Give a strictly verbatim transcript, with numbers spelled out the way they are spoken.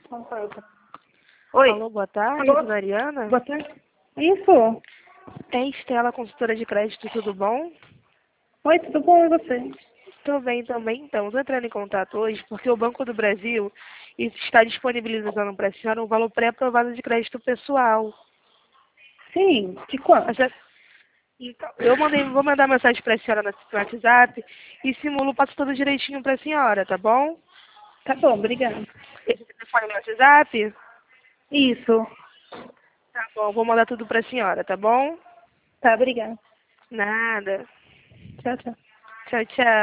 Oi. Alô, boa tarde, Alô? dona Ariana. Boa tarde. Isso. É Estela, consultora de crédito, tudo bom? Oi, tudo bom e você? Tô bem também, então. Estou entrando em contato hoje porque o Banco do Brasil está disponibilizando para a senhora um valor pré-aprovado de crédito pessoal. Sim, de quanto? A senhora- Então, eu mandei, vou mandar mensagem para a senhora no no WhatsApp e simulo, passo tudo direitinho para a senhora, tá bom? Tá bom, obrigada. Esse telefone no WhatsApp? Isso. Tá bom, vou mandar tudo para a senhora, tá bom? Tá, obrigada. Nada. Tchau, tchau. Tchau, tchau.